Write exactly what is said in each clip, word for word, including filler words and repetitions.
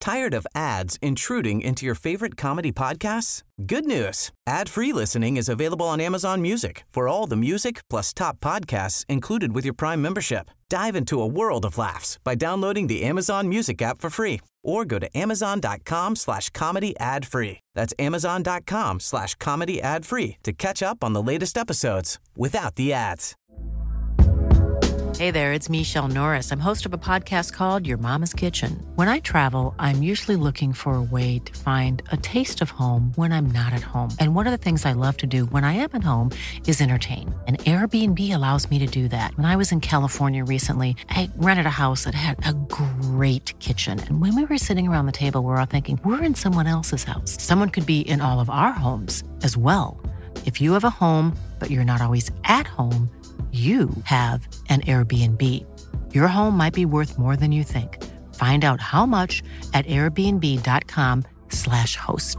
Tired of ads intruding into your favorite comedy podcasts? Good news. Ad-free listening is available on Amazon Music for all the music plus top podcasts included with your Prime membership. Dive into a world of laughs by downloading the Amazon Music app for free or go to amazon.com slash comedy ad free. That's amazon.com slash comedy ad free to catch up on the latest episodes without the ads. Hey there, it's Michelle Norris. I'm host of a podcast called Your Mama's Kitchen. When I travel, I'm usually looking for a way to find a taste of home when I'm not at home. And one of the things I love to do when I am at home is entertain. And Airbnb allows me to do that. When I was in California recently, I rented a house that had a great kitchen. And when we were sitting around the table, we were all thinking, we're in someone else's house. Someone could be in all of our homes as well. If you have a home, but you're not always at home, you have an Airbnb. Your home might be worth more than you think. Find out how much at airbnb.com slash host.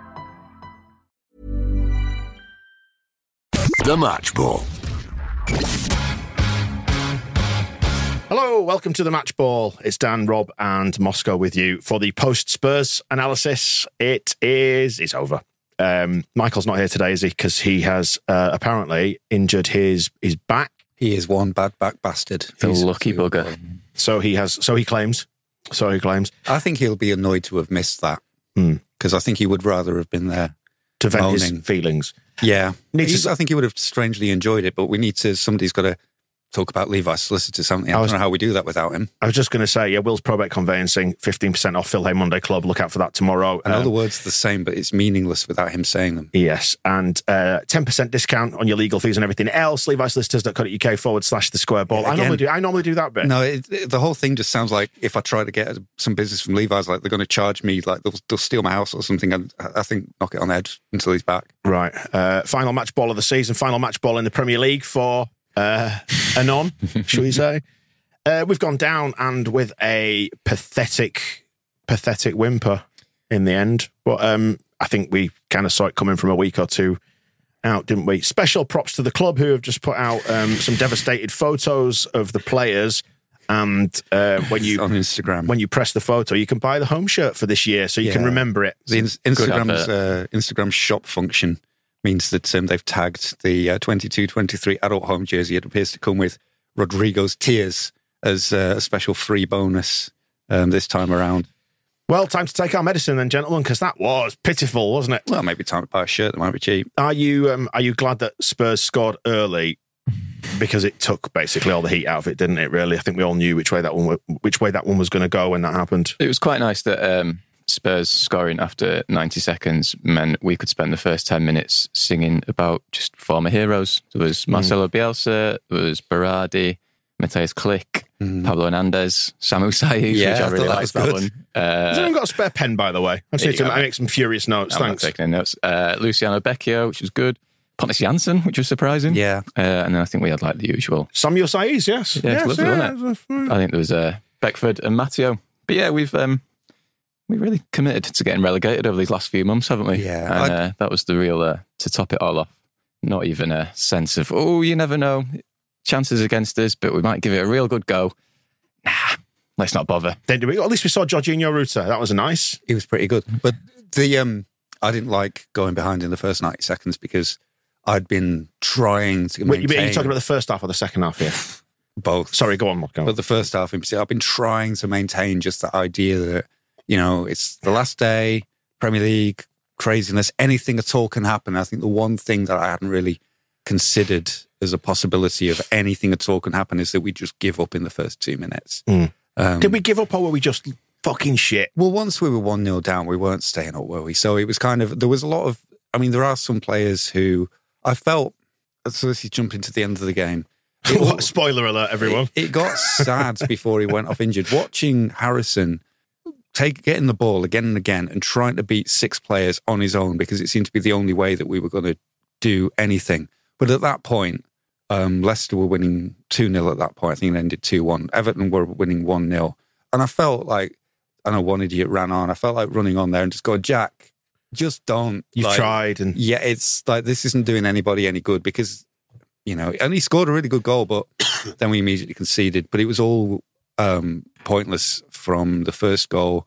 The Match Ball. Hello, welcome to the Match Ball. It's Dan, Rob, and Moscow with you for the post-Spurs analysis. It is, it's over. Um, Michael's not here today, is he? Because he has uh, apparently injured his his back. He is one bad back bastard. The He's lucky bugger. So he has. So he claims. So he claims. I think he'll be annoyed to have missed that because mm. I think he would rather have been there to vent moaning. his feelings. Yeah, Needs to, I think he would have strangely enjoyed it. But we need to. Somebody's got to talk about Levi's solicitor something. I, I was, don't know how we do that without him. I was just going to say, yeah, Will's Probate Conveyancing, fifteen percent off Phil Hay Monday Club. Look out for that tomorrow. I know um, the words are the same, but it's meaningless without him saying them. Yes, and uh, ten percent discount on your legal fees and everything else. LeviSolicitors.co.uk forward slash the square ball. Yeah, I normally do. I normally do that bit. No, it, it, the whole thing just sounds like if I try to get some business from Levi's, like they're going to charge me, like they'll, they'll steal my house or something. And I think knock it on the head until he's back. Right. Uh, final match ball of the season. Final match ball in the Premier League for uh, Anon, shall we say? Uh, we've gone down and with a pathetic, pathetic whimper in the end. But um, I think we kind of saw it coming from a week or two out, didn't we? Special props to the club who have just put out um, some devastated photos of the players. And uh, when you on Instagram, when you press the photo, you can buy the home shirt for this year, so you yeah. can remember it. The in- Instagram's uh, Instagram shop function means that um, they've tagged the uh, twenty-two twenty-three adult home jersey. It appears to come with Rodrigo's tears as uh, a special free bonus um, this time around. Well, time to take our medicine then, gentlemen, because that was pitiful, wasn't it? Well, maybe time to buy a shirt that might be cheap. Are you um, are you glad that Spurs scored early? Because it took basically all the heat out of it, didn't it? Really, I think we all knew which way that one which way that one was going to go when that happened. It was quite nice that um, Spurs scoring after ninety seconds meant we could spend the first ten minutes singing about just former heroes. There was Marcelo mm. Bielsa, there was Berardi, Matthias Klick, mm. Pablo Hernandez, Samu Saiz, yeah, which I, I really liked that, that one. Uh, Has anyone got a spare pen, by the way? I just need to make some furious notes. I'm Thanks. Not taking any notes. Uh, Luciano Becchio, which was good. Pontus Jansson, which was surprising. Yeah. Uh, and then I think we had like the usual. Samuel Saiz, yes. Yeah, yes, it's lovely, yeah, wasn't it? I think there was uh, Beckford and Matteo. But yeah, we've um, we really committed to getting relegated over these last few months, haven't we? Yeah. And uh, that was the real, uh, to top it all off, not even a sense of, oh, you never know, chances against us, but we might give it a real good go. Nah, let's not bother. Then do we? At least we saw Jorginho Ruta. That was nice. He was pretty good. But the um, I didn't like going behind in the first ninety seconds because I'd been trying to maintain... Wait, are you talking about the first half or the second half here? Both. Sorry, go on, go on. But the first half in particular, I've been trying to maintain just the idea that, you know, it's the last day, Premier League, craziness, anything at all can happen. I think the one thing that I hadn't really considered as a possibility of anything at all can happen is that we just give up in the first two minutes. Mm. Um, Did we give up or were we just fucking shit? Well, once we were one nil down, we weren't staying up, were we? So it was kind of, there was a lot of, I mean, there are some players who I felt, so let's jump into the end of the game. It, Spoiler alert, everyone. It, it got sad before he went off injured. Watching Harrison take getting the ball again and again and trying to beat six players on his own because it seemed to be the only way that we were going to do anything. But at that point, um, Leicester were winning two nil at that point. I think it ended two one. Everton were winning one nil. And I felt like, I know one idiot ran on. I felt like running on there and just going, Jack, just don't. You've like, tried. and Yeah, it's like, this isn't doing anybody any good because, you know, and he scored a really good goal, but then we immediately conceded. But it was all um, pointless from the first goal.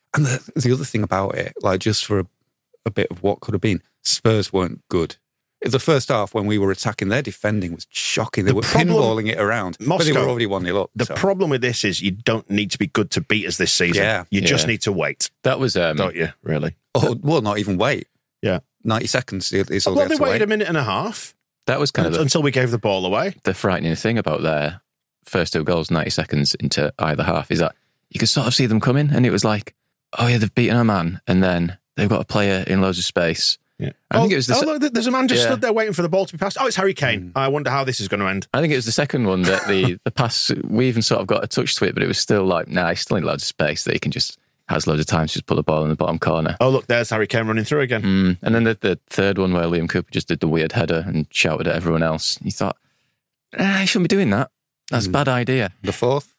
And the, the other thing about it, like just for a, a bit of what could have been, Spurs weren't good. In the first half, when we were attacking, their defending was shocking. They The were problem- pinballing it around, Moscow, but they were already one nil up. The so. problem with this is you don't need to be good to beat us this season. Yeah. You just Yeah. need to wait, That was um, don't you, really? Oh, well, not even wait. Yeah. ninety seconds is all Well, they they had to waited wait. a minute and a half that was kind of the, until we gave the ball away. the frightening thing about their first two goals, ninety seconds into either half, is that you could sort of see them coming, and it was like, oh yeah, they've beaten a man, and then they've got a player in loads of space. Yeah. I oh, think it was the oh, se- look, there's a man just Yeah. stood there waiting for the ball to be passed. Oh, it's Harry Kane. I wonder how this is going to end. I think it was the second one that the, the pass, we even sort of got a touch to it, but it was still like, nah, he's still in loads of space that he can just, has loads of time to just put the ball in the bottom corner. Oh, look, there's Harry Kane running through again. Mm. And then the, the third one where Liam Cooper just did the weird header and shouted at everyone else. You thought, ah, he shouldn't be doing that. That's a bad idea. The fourth?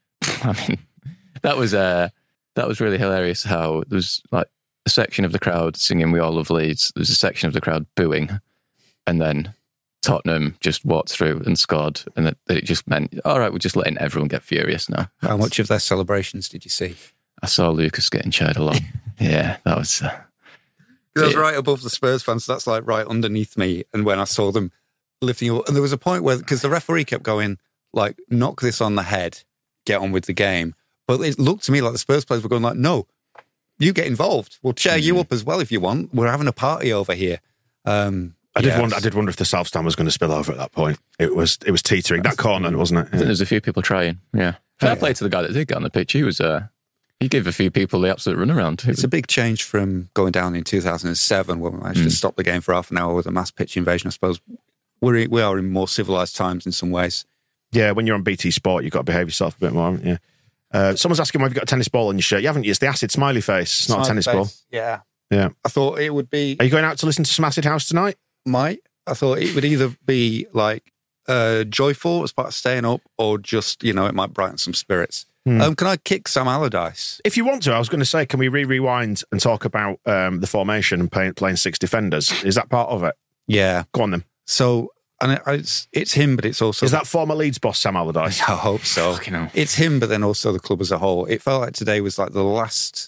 I mean, that was uh, that was really hilarious how there was like a section of the crowd singing "We All Love Leeds." There was a section of the crowd booing, and then Tottenham just walked through and scored, and that, that it just meant, all right, we're just letting everyone get furious now. How much of their celebrations did you see? I saw Lucas getting cheered a lot. Yeah, that was... Uh, That was Yeah. right above the Spurs fans. So that's like right underneath me. And when I saw them lifting up, and there was a point where, because the referee kept going, like, knock this on the head, get on with the game. But it looked to me like the Spurs players were going like, no, you get involved. We'll cheer you up as well if you want. We're having a party over here. Um, I did yeah, wonder. I did wonder if the South Stand was going to spill over at that point. It was. It was teetering that corner, wasn't it? I think Yeah. there's a few people trying. Yeah. Fair play to the guy that did get on the pitch. He was... Uh, he gave a few people the absolute runaround. It's a big change from going down in two thousand seven when we managed to stop the game for half an hour with a mass pitch invasion. I suppose we're, we are in more civilised times in some ways. Yeah, when you're on B T Sport, you've got to behave yourself a bit more, haven't you? Uh, someone's asking why you've got a tennis ball on your shirt. You haven't. It's the acid smiley face. It's not a tennis ball. Yeah. Yeah. I thought it would be... Are you going out to listen to some Acid House tonight? Might. I thought it would either be like uh, joyful as part of staying up or just, you know, it might brighten some spirits. Um, can I kick Sam Allardyce? If you want to, I was going to say, can we re-rewind and talk about um, the formation and play, playing six defenders? Is that part of it? Yeah. Go on then. So, and it, it's, it's him, but it's also... Is that former Leeds boss Sam Allardyce? I hope so. Fucking hell. It's him, but then also the club as a whole. It felt like today was like the last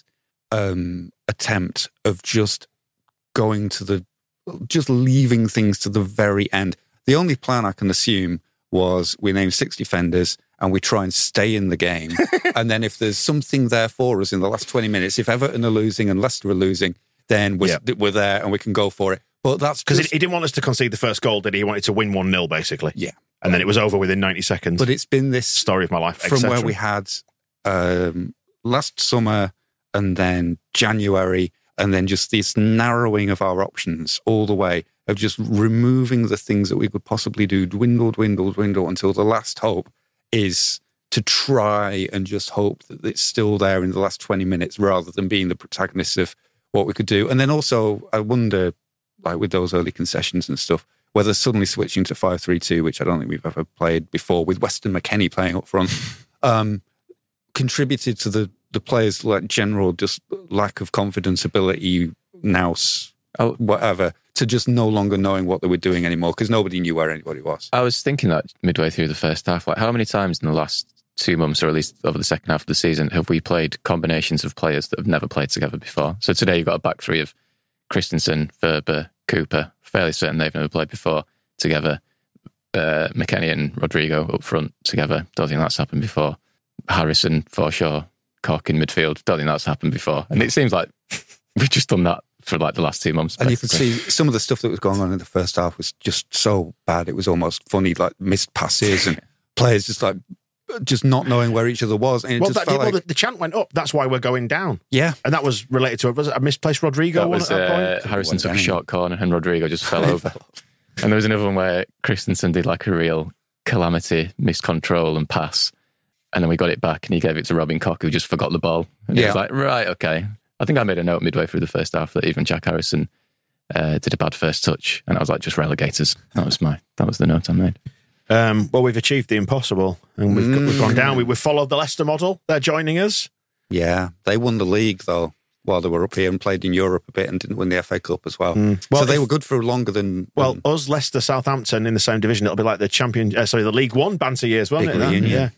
um, attempt of just going to the, just leaving things to the very end. The only plan I can assume was we name six defenders and we try and stay in the game. And then if there's something there for us in the last twenty minutes, if Everton are losing and Leicester are losing, then we're, Yeah. we're there and we can go for it. But that's Because just, he didn't want us to concede the first goal, did he? He wanted to win one nil, basically. yeah. And then it was over within ninety seconds. But it's been this Story of my life, from et cetera. where we had um, last summer and then January, and then just this narrowing of our options all the way of just removing the things that we could possibly do, dwindle, dwindle, dwindle, until the last hope is to try and just hope that it's still there in the last twenty minutes rather than being the protagonist of what we could do. And then also, I wonder, like with those early concessions and stuff, whether suddenly switching to five three two, which I don't think we've ever played before, with Weston McKennie playing up front, um, contributed to the, the players' like general just lack of confidence, ability, nous, Oh. whatever, to just no longer knowing what they were doing anymore because nobody knew where anybody was. I was thinking that midway through the first half, like how many times in the last two months, or at least over the second half of the season, have we played combinations of players that have never played together before? So today you've got a back three of Christensen, Verber, Cooper, fairly certain they've never played before together. Uh, McKennie and Rodrigo up front together. Don't think that's happened before. Harrison, Forshaw, Cork in midfield. Don't think that's happened before. And it seems like we've just done that for like the last two months. And you could basically. see some of the stuff that was going on in the first half was just so bad. It was almost funny, like missed passes and players just like just not knowing where each other was. And it Well, just that, felt well like, the, the chant went up. That's why we're going down. yeah, And that was related to, was it a misplaced Rodrigo That one was at that uh, point? Harrison Went took a down. short corner and Rodrigo just fell over. And there was another one where Christensen did like a real calamity, missed control and pass. And then we got it back and he gave it to Robin Koch, who just forgot the ball. And he Yeah. was like, right, okay. I think I made a note midway through the first half that even Jack Harrison uh, did a bad first touch. And I was like, just relegators. That was my, that was the note I made. Um, well, we've achieved the impossible and we've, we've gone Mm. down. We, we've followed the Leicester model. They're joining us. yeah. They won the league though while they were up here and played in Europe a bit and didn't win the F A Cup as well. Well, so they if- were good for longer than Well, than- us, Leicester, Southampton in the same division. It'll be like the champion, uh, sorry, the League One banter years, won't Big it? That? reunion. Yeah.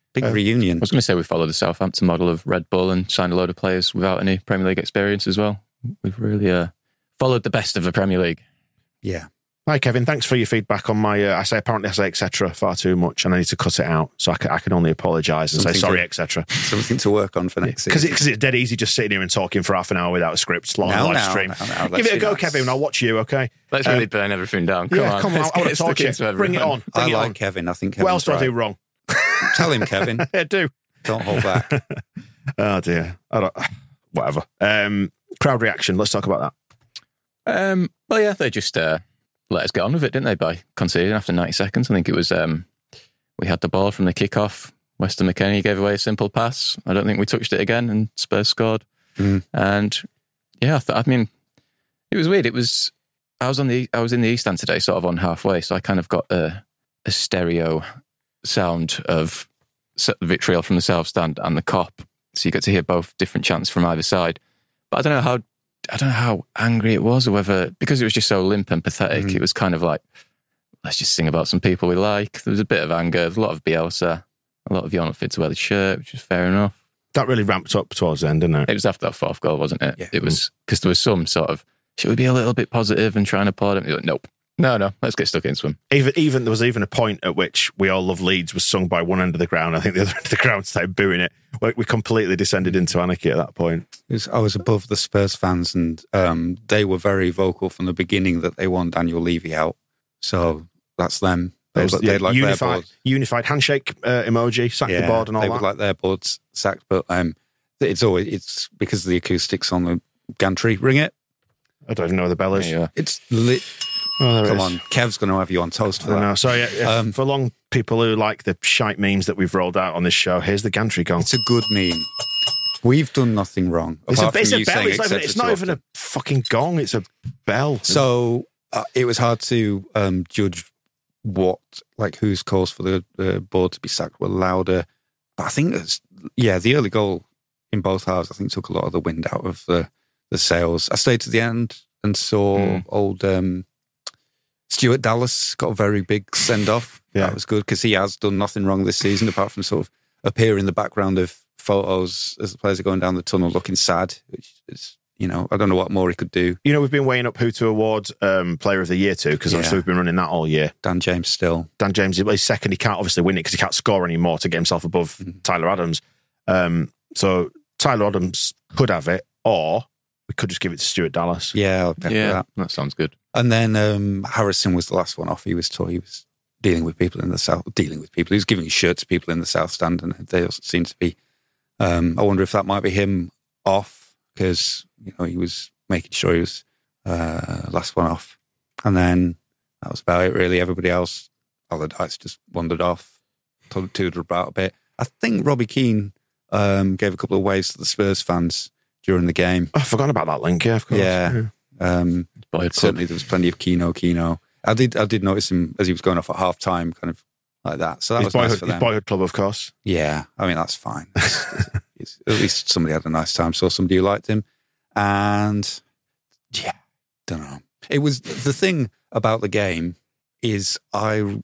Big Um, reunion. I was going to say we followed the Southampton model of Red Bull and signed a load of players without any Premier League experience as well. We've really uh, followed the best of the Premier League. Yeah. Hi, Kevin. Thanks for your feedback on my, uh, I say apparently I say et cetera far too much and I need to cut it out. So I can, I can only apologise and Something say sorry, to- et cetera. Something to work on for next Because season. it, it's dead easy just sitting here and talking for half an hour without a script, live, No, live no, stream. no, no, let's Give it a be go, nice. Kevin, and I'll watch you, okay? Let's Um, really burn everything down. Come yeah, on. come on. Let's I want get to talk stuck to you. into Bring it everyone. on. Bring I it like on. Kevin. I think Kevin's What else do I right. do wrong? Tell him, Kevin. I do. Don't hold back. Oh, dear. I don't, whatever. Um, crowd reaction. Let's talk about that. Um, well, yeah, they just uh, let us get on with it, didn't they, by conceding after ninety seconds. I think it was, um, we had the ball from the kickoff. Weston McKennie gave away a simple pass. I don't think we touched it again, and Spurs scored. Mm. And yeah, I, th- I mean, it was weird. It was, I was on the, I was in the East Stand today, sort of on halfway, so I kind of got a, a stereo sound of s- vitriol from the South Stand and the Cop, so you get to hear both different chants from either side. But I don't know how, I don't know how angry it was, or whether because it was just so limp and pathetic, Mm. it was kind of like, let's just sing about some people we like. There was a bit of anger, there was a lot of Bielsa, a lot of you're not fit to wear the shirt, which is fair enough. That really ramped up towards the end, didn't it? It was after that fourth goal, wasn't it? Yeah. It was because there was some sort of, should we be a little bit positive and try and applaud him? You're like, nope. No, no, let's get stuck into him. Even, even there was even a point at which "We All Love Leeds" was sung by one end of the ground. I think the other end of the ground started booing it. We, we completely descended into anarchy at that point. It was- I was above the Spurs fans, and um, they were very vocal from the beginning that they want Daniel Levy out. So that's them. They, Those- they'd yeah, like their unified, board. unified handshake uh, emoji, sack the board, and all they that. would like their boards sacked, but um, it's always it's because of the acoustics on the gantry. Ring it. I don't even know where the bell is. Yeah. It's lit. Oh, there it Come is. on, Kev's going to have you on toast I for don't that. know. So yeah, yeah, Um, for long people who like the shite memes that we've rolled out on this show, here's the gantry gong. It's a good meme. We've done nothing wrong. It's a, apart it's from a you bell. saying It's not, even, et it's cetera not too even a often. fucking gong. It's a bell. So uh, it was hard to um, judge what, like, whose calls for the uh, board to be sacked were louder. But I think, it's, yeah, the early goal in both halves, I think, took a lot of the wind out of the, the sails. I stayed to the end and saw Mm. old um, Stuart Dallas got a very big send off. Yeah. That was good because he has done nothing wrong this season apart from sort of appear in the background of photos as the players are going down the tunnel looking sad, which is, you know, I don't know what more he could do. You know, we've been weighing up who to award um, Player of the Year to because Yeah. obviously we've been running that all year. Dan James still. Dan James is second. He can't obviously win it because he can't score anymore to get himself above Mhm. Tyler Adams. Um, so Tyler Adams could have it, or we could just give it to Stuart Dallas. Yeah, I'll pepper Yeah, that. that sounds good. And then um, Harrison was the last one off. He was told he was dealing with people in the south, dealing with people. He was giving his shirt to people in the south stand, and they also seemed to be. Um, I wonder if that might be him off because you know he was making sure he was uh, last one off, and then that was about it. Really, everybody else, Allardyce just wandered off, tooted about a bit. I think Robbie Keane um, gave a couple of waves to the Spurs fans during the game. Oh, I've forgotten about that link. Yeah, of course. Yeah. Um, Boyd certainly there was plenty of Keno, Keno. I did I did notice him as he was going off at half time, kind of like that. So that His was nice boyhood, for his them. boyhood club, of course. Yeah, I mean, that's fine. It's- it's- at least somebody had a nice time, saw somebody who liked him. And yeah, don't know. It was the thing about the game is I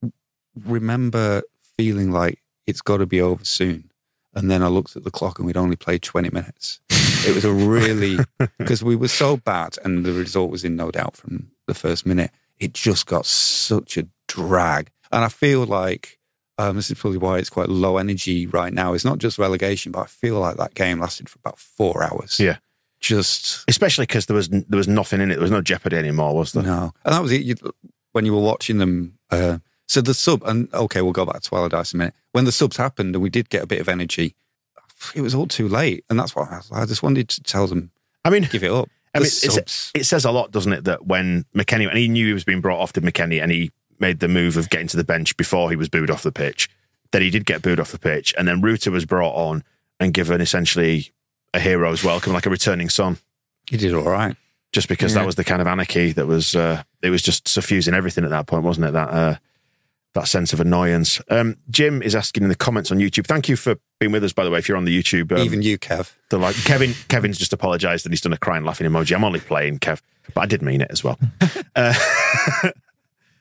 remember feeling like it's got to be over soon. And then I looked at the clock and we'd only played twenty minutes. It was a really, because we were so bad and the result was in no doubt from the first minute. It just got such a drag. And I feel like um, this is probably why it's quite low energy right now. It's not just relegation, but I feel like that game lasted for about four hours. Yeah. Just, Especially because there was there was nothing in it. There was no jeopardy anymore, was there? no. And that was it. You, when you were watching them, uh, so the sub, and okay, we'll go back to Allardyce in a minute. When the subs happened and we did get a bit of energy, it was all too late. And that's why I, I just wanted to tell them, I mean, give it up. I The mean, it's, subs. it says a lot, doesn't it, that when McKennie, and he knew he was being brought off to McKennie and he made the move of getting to the bench before he was booed off the pitch, that he did get booed off the pitch. And then Ruta was brought on and given essentially a hero's welcome, like a returning son, He did all right. just because Yeah. that was the kind of anarchy that was, uh, it was just suffusing everything at that point, wasn't it? That, uh, that sense of annoyance. Um, Jim is asking in the comments on YouTube. Thank you for being with us, by the way, if you're on the YouTube. Um, Even you, Kev. the like Kevin Kevin's just apologised that he's done a crying laughing emoji. I'm only playing, Kev, but I did mean it as well. uh,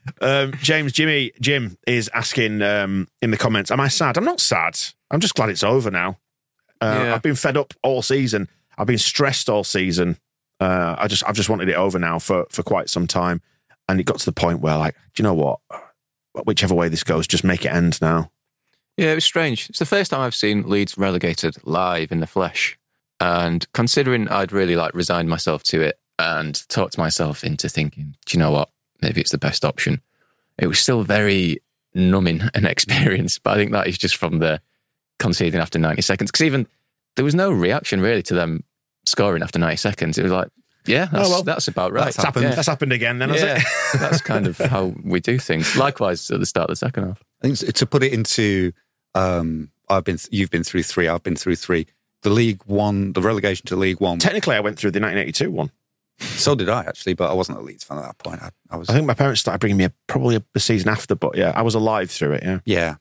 Um, James, Jimmy, Jim is asking um, in the comments, am I sad? I'm not sad. I'm just glad it's over now. Uh, Yeah. I've been fed up all season. I've been stressed all season. Uh, I just, I've just wanted it over now for, for quite some time. And it got to the point where, like, do you know what? Whichever way this goes, just make it end now. Yeah, it was strange. It's the first time I've seen Leeds relegated live in the flesh. And considering I'd really like resigned myself to it and talked myself into thinking, do you know what? Maybe it's the best option. It was still very numbing an experience, but I think that is just from the conceding after ninety seconds. Because even there was no reaction really to them scoring after ninety seconds. It was like, yeah, that's, Oh, well, that's about right. That's happened. Yeah. That's happened again. Then, has Yeah, it? that's kind of how we do things. Likewise at the start of the second half. I think to put it into, um, I've been, you've been through three, I've been through three. The League One, the relegation to League One. Technically, I went through the nineteen eighty-two one. So did I actually, but I wasn't a Leeds fan at that point. I, I was. I think my parents started bringing me a, probably a, the season after, but yeah, I was alive through it. Yeah. Yeah.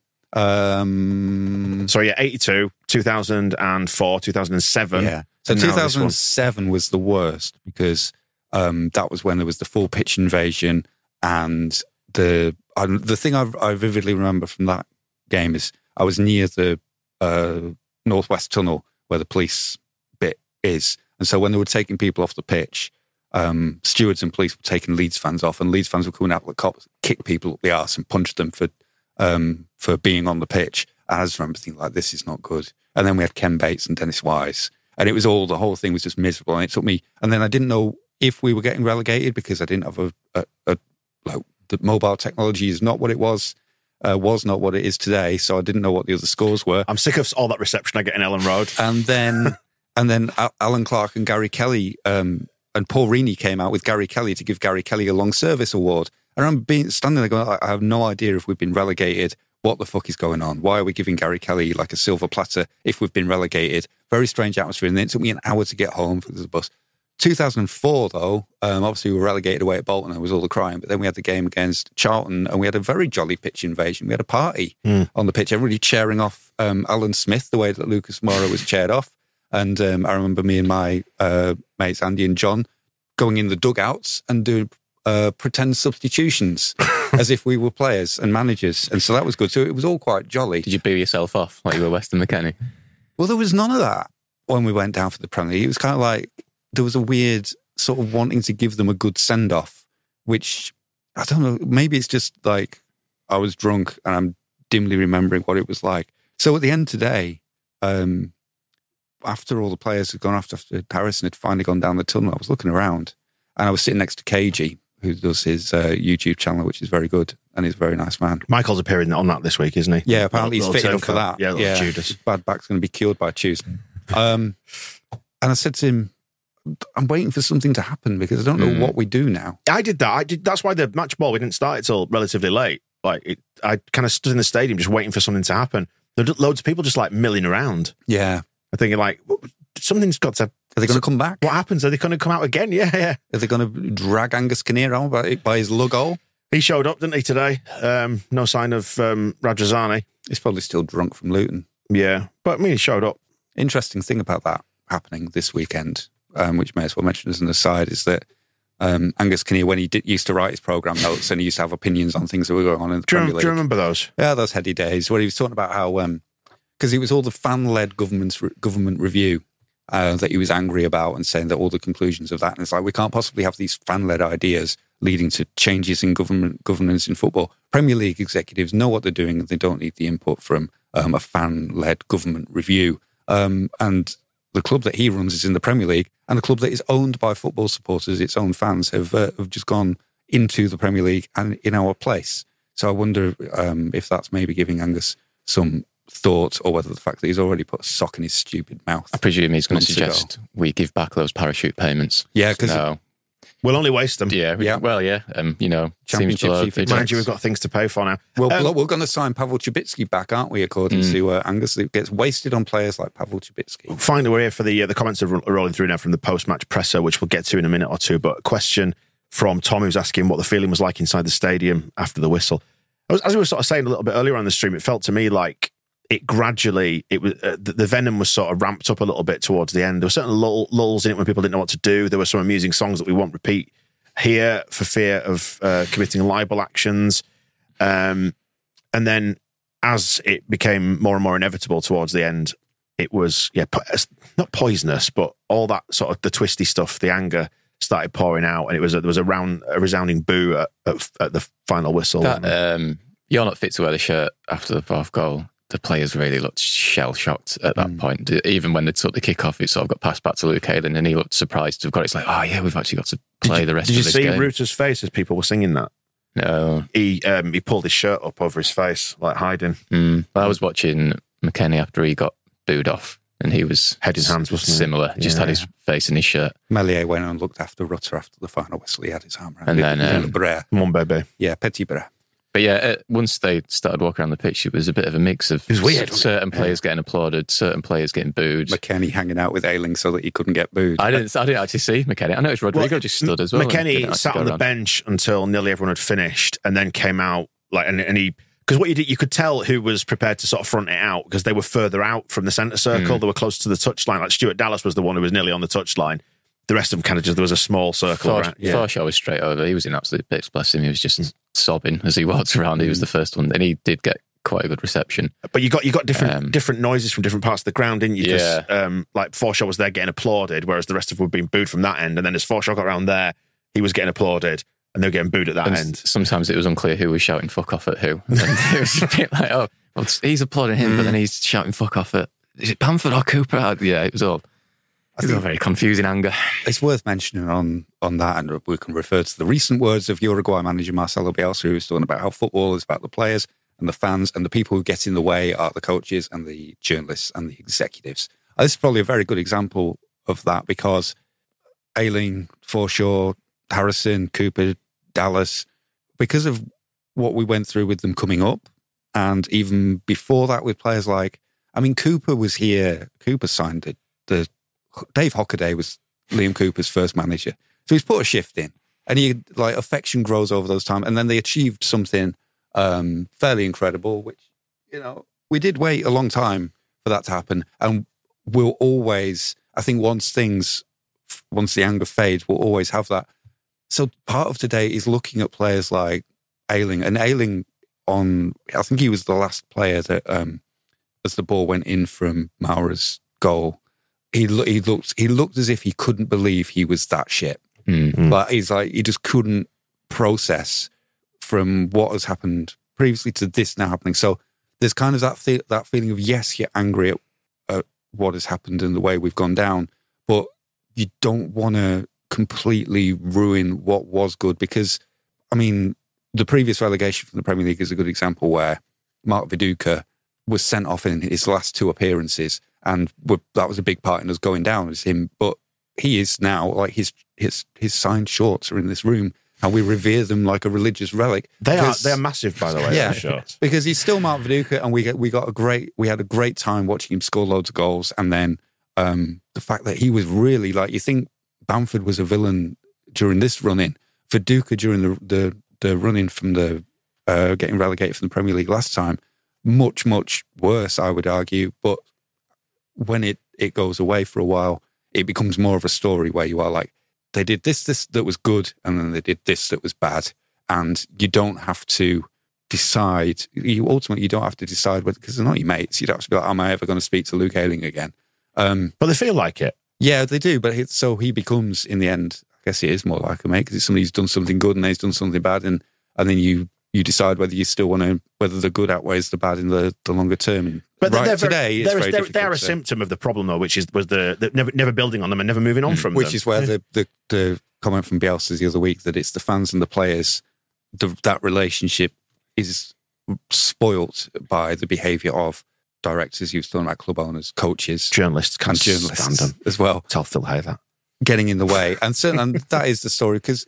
Um, So yeah, eighty-two, two thousand four, two thousand seven. yeah. So and now two this one. thousand seven was the worst because um, that was when there was the full pitch invasion, and the I, the thing I, I vividly remember from that game is I was near the uh, Northwest Tunnel where the police bit is, and so when they were taking people off the pitch, um, stewards and police were taking Leeds fans off, and Leeds fans were coming out like cops, kick people up the arse and punch them for um, for being on the pitch. And I just remember thinking, like, this is not good. And then we had Ken Bates and Dennis Wise, and it was all, the whole thing was just miserable. And it took me, and then I didn't know if we were getting relegated because I didn't have a, a, a like, the mobile technology is not what it was, uh, was not what it is today. So I didn't know what the other scores were. I'm sick of all that reception I get in Ellen Road. And then, and then Alan Clark and Gary Kelly, um, and Paul Reaney came out with Gary Kelly to give Gary Kelly a long service award. And I'm being standing there going, I have no idea if we've been relegated. What the fuck is going on? Why are we giving Gary Kelly like a silver platter if we've been relegated? Very strange atmosphere. And then it took me an hour to get home for the bus. two thousand four, though, um, obviously we were relegated away at Bolton. It was all the crying. But then we had the game against Charlton and we had a very jolly pitch invasion. We had a party mm. on the pitch, everybody cheering off um, Alan Smith the way that Lucas Moura was chaired off. And um, I remember me and my uh, mates, Andy and John, going in the dugouts and doing uh, pretend substitutions as if we were players and managers. And so that was good. So it was all quite jolly. Did you boo yourself off like you were Weston McKennie? Well, there was none of that when we went down for the Premier League. It was kind of like there was a weird sort of wanting to give them a good send-off, which, I don't know, maybe it's just like I was drunk and I'm dimly remembering what it was like. So at the end today, um, after all the players had gone off, after Harrison had finally gone down the tunnel, I was looking around and I was sitting next to K G, who does his uh, YouTube channel, which is very good, and he's a very nice man. Michael's appearing on that this week, isn't he? Yeah, apparently little, he's little fitting up for that. Yeah, yeah. Judas. Bad back's going to be cured by Tuesday. Um, and I said to him, I'm waiting for something to happen because I don't know mm. what we do now. I did that. I did. That's why the match ball, we didn't start it till relatively late. Like, it, I kind of stood in the stadium just waiting for something to happen. There were loads of people just like milling around. Yeah. I'm thinking like, something's got to... Are they going to come back? What happens? Are they going to come out again? Yeah, yeah. Are they going to drag Angus Kinnear out by, by his lug hole? He showed up, didn't he, today? Um, no sign of um, Radrazani. He's probably still drunk from Luton. Yeah, but I mean, he showed up. Interesting thing about that happening this weekend, um, which may as well mention as an aside, is that um, Angus Kinnear, when he did, used to write his programme notes and he used to have opinions on things that were going on in the do Premier you, League. Do you remember those? Yeah, those heady days where he was talking about how, because um, it was all the fan-led government, government review uh, that he was angry about and saying that all the conclusions of that. And it's like, we can't possibly have these fan-led ideas leading to changes in government governance in football. Premier League executives know what they're doing and they don't need the input from um, a fan-led government review. Um, and the club that he runs is in the Premier League, and the club that is owned by football supporters, its own fans, have uh, have just gone into the Premier League and in our place. So I wonder um, if that's maybe giving Angus some thought, or whether the fact that he's already put a sock in his stupid mouth. I presume he's going to suggest ago. we give back those parachute payments. Yeah, because no. we'll only waste them. Yeah, we, yeah. Well, yeah. Um, you know, Championship seems below, mind you, we've got things to pay for now. Well, um, we're going to sign Pavel Chubitsky back, aren't we? According mm. to uh, Angus, it gets wasted on players like Pavel Chubitsky. Finally, we're here for the uh, the comments are rolling through now from the post-match presser, which we'll get to in a minute or two. But a question from Tom, who's asking what the feeling was like inside the stadium after the whistle. As we were sort of saying a little bit earlier on the stream, it felt to me like it gradually, it was uh, the, the venom was sort of ramped up a little bit towards the end. There were certain lull, lulls in it when people didn't know what to do. There were some amusing songs that we won't repeat here for fear of uh, committing libel actions. Um, and then as it became more and more inevitable towards the end, it was, yeah, po- not poisonous, but all that sort of the twisty stuff, the anger started pouring out, and it was a, there was a round, a resounding boo at, at, at the final whistle. That, um, you're not fit to wear the shirt after the fourth goal. The players really looked shell-shocked at that mm. point. Even when they took the kick-off, it sort of got passed back to Luke Ayling, and he looked surprised to have got it. It's like, oh yeah, we've actually got to play did the rest you, of this game. game. Did you see Ruter's face as people were singing that? No. He um, he pulled his shirt up over his face, like hiding. Mm. I was watching McKennie after he got booed off, and he was head in hands, wasn't similar. He? Just yeah. had his face in his shirt. Meslier went and looked after Rutter after the final whistle. He had his arm around and him. then um, Brer. Mon bébé. Yeah, Petit Brer. But yeah, uh, once they started walking around the pitch, it was a bit of a mix of it was weird, certain it? players yeah. getting applauded, certain players getting booed. McKennie hanging out with Ayling so that he couldn't get booed. I didn't. I didn't actually see McKennie. I noticed Rodrigo well, just stood as well. McKennie sat on the bench until nearly everyone had finished, and then came out like and, and he because what you did, you could tell who was prepared to sort of front it out because they were further out from the centre circle. Mm. They were close to the touchline. Like Stuart Dallas was the one who was nearly on the touchline. The rest of them kind of just there was a small circle. Thor, around. Yeah. Forshaw was straight over. He was in absolute bits. Bless him. He was just mm. sobbing as he walked around. He was the first one, and he did get quite a good reception. But you got you got different um, different noises from different parts of the ground, didn't you? Yeah. Um, like Forshaw was there getting applauded, whereas the rest of them were being booed from that end. And then as Forshaw got around there, he was getting applauded, and they were getting booed at that and end. Sometimes it was unclear who was shouting "fuck off" at who. And then it was a bit like, oh, well, he's applauding him, mm. but then he's shouting "fuck off" at is it Bamford or Cooper? Yeah, it was all. It was all very confusing anger. It's worth mentioning on, on that, and we can refer to the recent words of Uruguay manager Marcelo Bielsa, who was talking about how football is about the players and the fans, and the people who get in the way are the coaches and the journalists and the executives. And this is probably a very good example of that because Ayling, Forshaw, Harrison, Cooper, Dallas, because of what we went through with them coming up, and even before that with players like, I mean, Cooper was here, Cooper signed it, the Dave Hockaday was Liam Cooper's first manager. So he's put a shift in, and he like affection grows over those times. And then they achieved something um, fairly incredible, which, you know, we did wait a long time for that to happen. And we'll always, I think once things, once the anger fades, we'll always have that. So part of today is looking at players like Ayling, and Ayling on, I think he was the last player that, um, as the ball went in from Maura's goal, He he looked he looked as if he couldn't believe he was that shit. Mm-hmm. But he's like he just couldn't process from what has happened previously to this now happening. So there's kind of that th- that feeling of yes, you're angry at, at what has happened and the way we've gone down, but you don't want to completely ruin what was good because I mean the previous relegation from the Premier League is a good example where Mark Viduka was sent off in his last two appearances. And that was a big part in us going down as him. But he is now, like his his his signed shorts are in this room and we revere them like a religious relic. They are they're massive, by the way, yeah, those shorts. Because he's still Mark Viduka and we get, we got a great we had a great time watching him score loads of goals. And then um, the fact that he was really like, you think Bamford was a villain during this run-in. Viduka during the the, the run-in from the uh, getting relegated from the Premier League last time, much, much worse, I would argue. But when it, it goes away for a while, it becomes more of a story where you are like, they did this, this that was good, and then they did this that was bad. And you don't have to decide, you ultimately you don't have to decide whether, because they're not your mates, you don't have to be like, am I ever going to speak to Luke Ayling again? Um, but they feel like it. Yeah, they do. But it, so he becomes, in the end, I guess he is more like a mate because it's somebody who's done something good and he's done something bad. And, and then you you decide whether you still want to, whether the good outweighs the bad in the, the longer term. And but right they're today, very, it's they're, very they're, difficult. They're a to, symptom of the problem, though, which is was the, the never never building on them and never moving on from which them. Which is where the, the, the comment from Bielsa the other week that it's the fans and the players, the, that relationship is spoilt by the behaviour of directors, you've talking about club owners, coaches, journalists, and journalists as well. Tell Phil Hay that. Getting in the way. And certainly, and that is the story because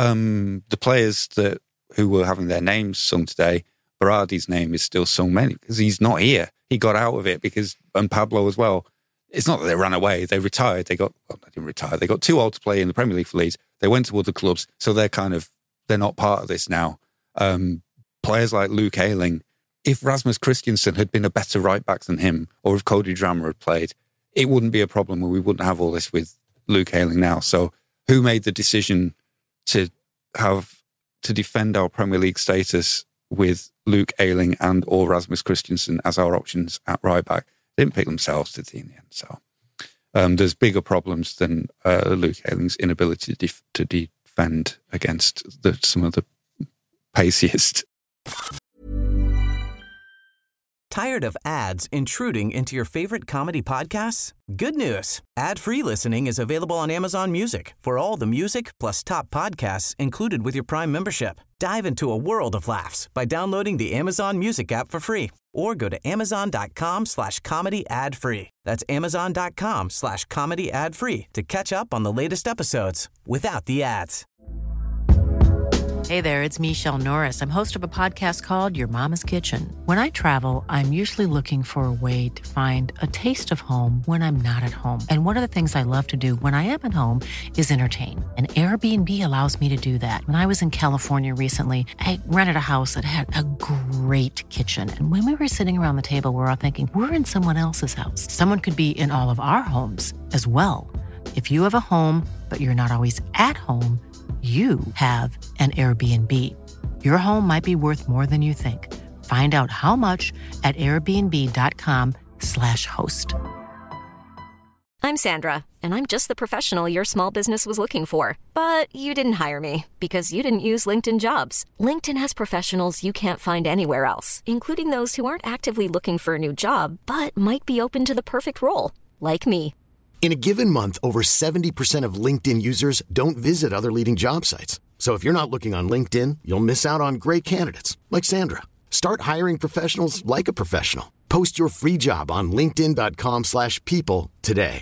um, the players that who were having their names sung today, Berardi's name is still sung many because he's not here. He got out of it because, and Pablo as well. It's not that they ran away. They retired. They got, well, they didn't retire. They got too old to play in the Premier League for Leeds. They went to other clubs. So they're kind of, they're not part of this now. Um, players like Luke Ayling, if Rasmus Christensen had been a better right back than him, or if Cody Drammer had played, it wouldn't be a problem and we wouldn't have all this with Luke Ayling now. So who made the decision to have to defend our Premier League status with Luke Ayling and or Rasmus Christensen as our options at right back. They didn't pick themselves, did they, in the end? So um, there's bigger problems than uh, Luke Ayling's inability to, def- to defend against the, some of the paciest. Tired of ads intruding into your favorite comedy podcasts? Good news. Ad-free listening is available on Amazon Music for all the music plus top podcasts included with your Prime membership. Dive into a world of laughs by downloading the Amazon Music app for free or go to amazon.com slash comedy ad free. That's amazon.com slash comedy ad free to catch up on the latest episodes without the ads. Hey there, it's Michelle Norris. I'm host of a podcast called Your Mama's Kitchen. When I travel, I'm usually looking for a way to find a taste of home when I'm not at home. And one of the things I love to do when I am at home is entertain. And Airbnb allows me to do that. When I was in California recently, I rented a house that had a great kitchen. And when we were sitting around the table, we were all thinking, we're in someone else's house. Someone could be in all of our homes as well. If you have a home, but you're not always at home, you have an Airbnb. Your home might be worth more than you think. Find out how much at airbnb.com slash host. I'm Sandra, and I'm just the professional your small business was looking for. But you didn't hire me because you didn't use LinkedIn Jobs. LinkedIn has professionals you can't find anywhere else, including those who aren't actively looking for a new job, but might be open to the perfect role, like me. In a given month, over seventy percent of LinkedIn users don't visit other leading job sites. So if you're not looking on LinkedIn, you'll miss out on great candidates like Sandra. Start hiring professionals like a professional. Post your free job on linkedin.com slash people today.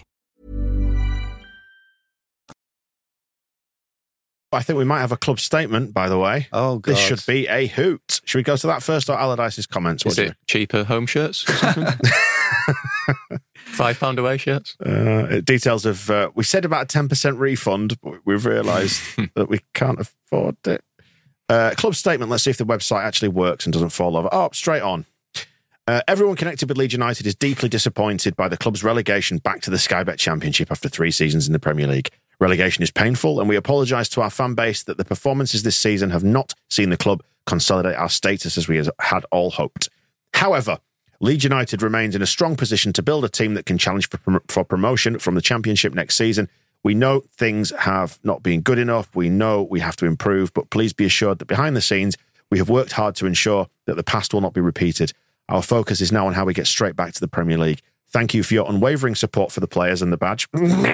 I think we might have a club statement, by the way. Oh, God. This should be a hoot. Should we go to that first or Allardyce's comments? Is it cheaper home shirts or something? Five pound away shirts? Uh, details of, uh, we said about a ten percent refund, but we've realised that we can't afford it. Uh, club statement, let's see if the website actually works and doesn't fall over. Oh, straight on. Uh, everyone connected with Leeds United is deeply disappointed by the club's relegation back to the Sky Bet Championship after three seasons in the Premier League. Relegation is painful, and we apologise to our fan base that the performances this season have not seen the club consolidate our status as we had all hoped. However, Leeds United remains in a strong position to build a team that can challenge for, prom- for promotion from the Championship next season. We know things have not been good enough. We know we have to improve, but please be assured that behind the scenes, we have worked hard to ensure that the past will not be repeated. Our focus is now on how we get straight back to the Premier League. Thank you for your unwavering support for the players and the badge.